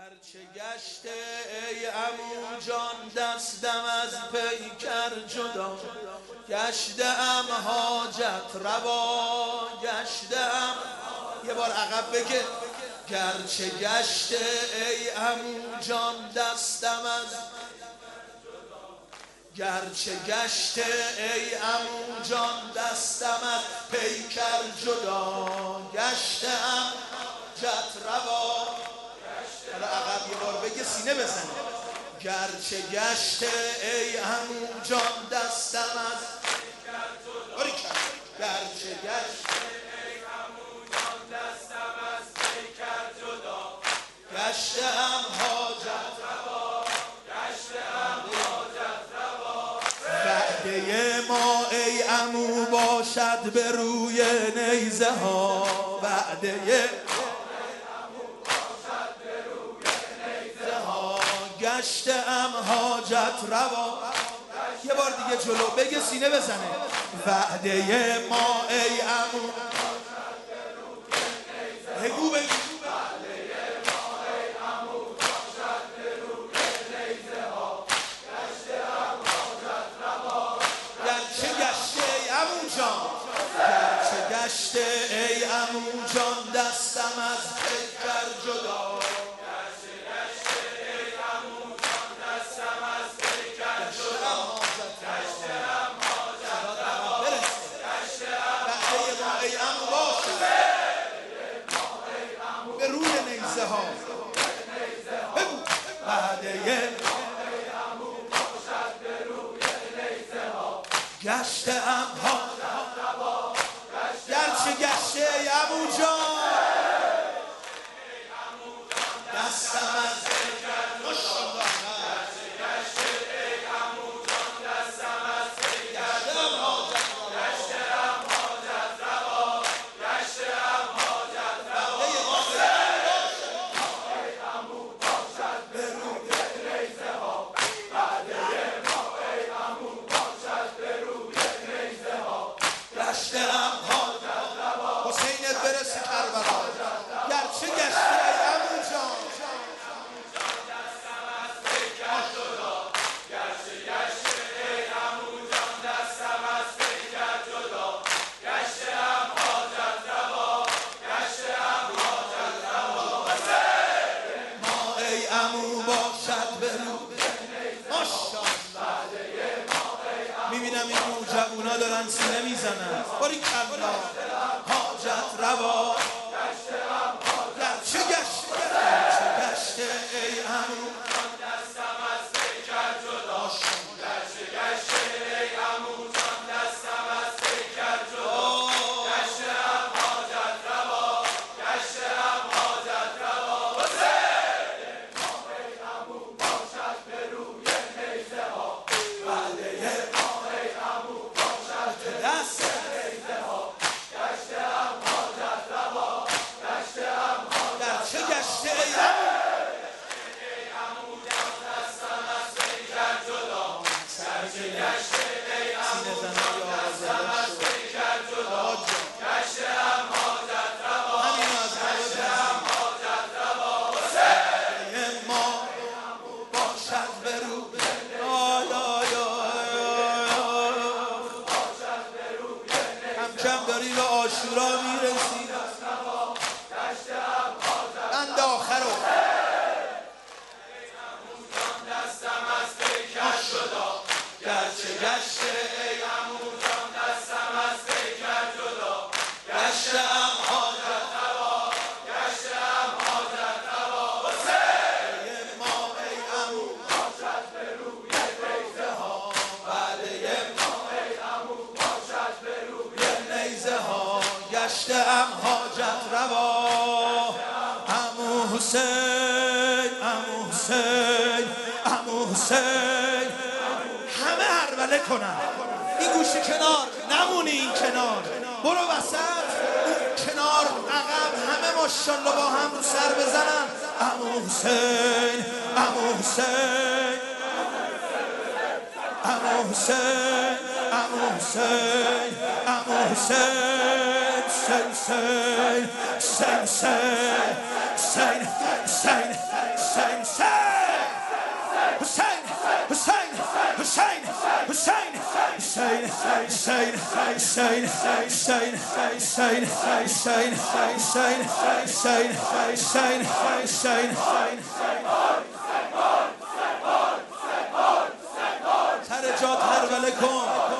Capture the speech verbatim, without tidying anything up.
هرچه گشته ای عمو جان دستم از پیکر جدا، گشته ام حاجت روا، گشته ام. یه بار عقب بگه. گرچه گشته ای عمو جان دستم از، گرچه گشته ای عمو جان دستم از پیکر جدا، گشته ام حاجت روا. حالا عقب یه بار بگه، سینه بزنه. گرچه گشته ای عمو جان دستم از پیکر جدا، گرچه گشته ای عمو جان دستم از پیکر جدا، گشته ام حاجت روا، گشته ام حاجت روا. وعده ما ای عمو باشد به روی نیزه ها، وعده گشته ام حاجت روا. یه بار دیگه جلو بگه، سینه بزنه. وعده ما ای عمو، بگو بگو. وعده ما ای عمو باشد به روی نیزه ها، گشته ام حاجت روا. گرچه گشته ای عمو جان، گرچه گشته ای عمو جان دستم از پیکر جدا، به روی نیزه ها. بگو. وعده گشته ام حاجت روا، گرچه گشته ای عمو جان دستم از پیکر جدا، گرچه گشته ای عمو جان دستم از پیکر جدا، گشته ام حاجت روا، گشته ام حاجت روا. حسینت برسی کربلا. گرچه گشته ای عمو جان دستم از پیکر جدا، گرچه گشته ای عمو جان دستم از پیکر جدا، گشته ام حاجت روا، گشته ام حاجت روا. ما ای عمو باشد به روی ماشاءالله. میبینم این جوونا دارن سینه میزنن. باری کلا حاجت روا. گرچه گشته، گرچه گشته ای عمو دستم از پیکر جدا، گرچه گشته ای عمو جان دستم از پیکر جدا، گشته ام حاجت روا، گشته ام حاجت روا. ما ای عمو باشد به روی نیزه ها، وعده ما ای عمو باشد به دست نیزه ها، گشته ام حاجت روا، گشته ام حاجت. گرچه گشته ای عمو جان دستم از پیکر جدا، گرچه گشته ای عمو جان دستم از پیکر جدا، گشته ام حاجت روا، گشته ام حاجت روا. وعده ما باشد به روی کم کم داری به عاشورا میرسی. بند آخر رو دستم از پیکر جدا، گرچه گشته ای عمو جان دستم از پیکر جدا، گشته ام حاجت روا، گشته ام حاجت روا. وعده ما ای عمو باشد به روی نیزه ها، وعده ما ای عمو باشد به روی نیزه ها، گشته ام حاجت روا. عمو حسین، عمو حسین، عمو حسین. همه هربله کنن. این گوشه کنار، نمونی این کنار. برو وسط، اون کنار، عقب، همه ماشاءالله با هم رو سر بزنن. عمو حسین، عمو حسین، عمو حسین، عمو حسین، عمو حسین. حسین حسین حسین حسین حسین حسین حسین حسین حسین حسین حسین حسین حسین حسین حسین حسین حسین سر جات هرولة کن